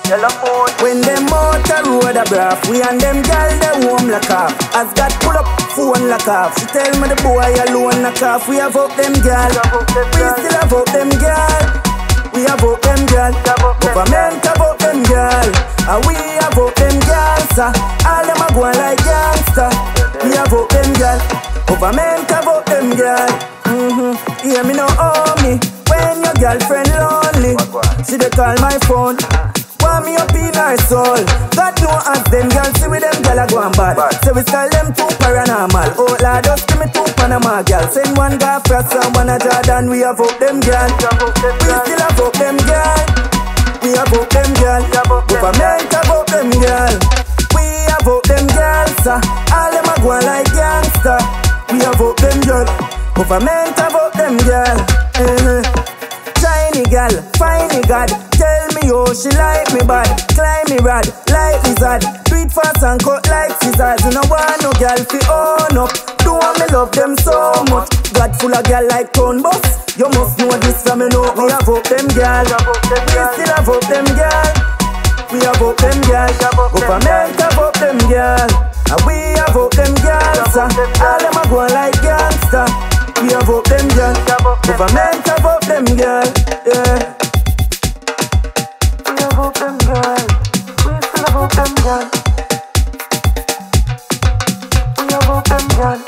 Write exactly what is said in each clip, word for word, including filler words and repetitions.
yellow phone. When them out the road a braff, we and them gal they home lock off. As God pull up, phone lock off. She tell me the boy alone lock off. We have up them gal, we still have up them gal. We have up them gal, government have up them gal, and we have up them gal, sir. All them a go like gangster. We have up them gal, government have up them gal. Mm-hmm. Hear me no owe me. When your girlfriend lonely, she dey call my phone. Want me up in her soul. God know as them girls see with them gal a go and bad. So we call them too paranormal. Oh Lord, just give me two Panama gal. Send one guy frost and one a Jordan. We have up them gal. We still have up them gal. We have up them gal. Government have up them gal. We have up them gal, sir. All them a go like gangster. We have up them gal. Government have up them gal. Uh-huh. Shiny gal, finey God. Tell me oh she like me bad. Climb me rad, like lizard. Do it fast and cut like scissors. You know want no gal fi own up. Do want me love them so much. God full of gal like town bus. You must know this from me know. We have up them gal. We still have up them gal. We have up them gal. Government have up them gal. And we have up them gal, sir. All them a go like gangster. We have up them gal. Government have up them gal. Yeah. We have up them gal. We still have up them gal. We have up them gal.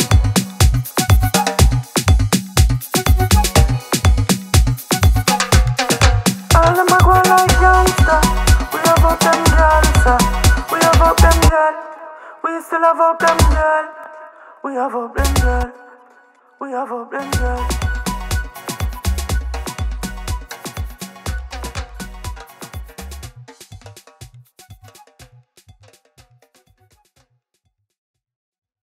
All them a go like gangster. We have up them gal, sir. We have up them gal. We still have up them gal. We have up them gal. We have up them gal.